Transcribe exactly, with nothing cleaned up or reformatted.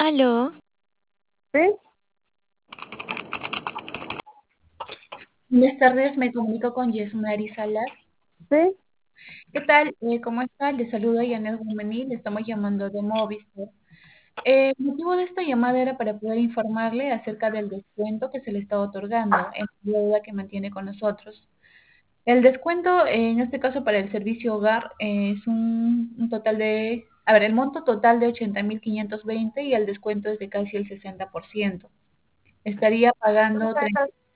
Aló, Sí, Buenas tardes, me comunico con Yesmari Salas. sí, ¿Qué tal? Eh, ¿cómo está? Le saluda Yanet Gumeni, le estamos llamando de Movistar. Eh, el motivo de esta llamada era para poder informarle acerca del descuento que se le está otorgando en la deuda que mantiene con nosotros. El descuento, eh, en este caso para el servicio hogar, eh, es un, un total de, a ver, el monto total de ochenta mil quinientos veinte y el descuento es de casi el sesenta por ciento. Estaría pagando Entonces, treinta.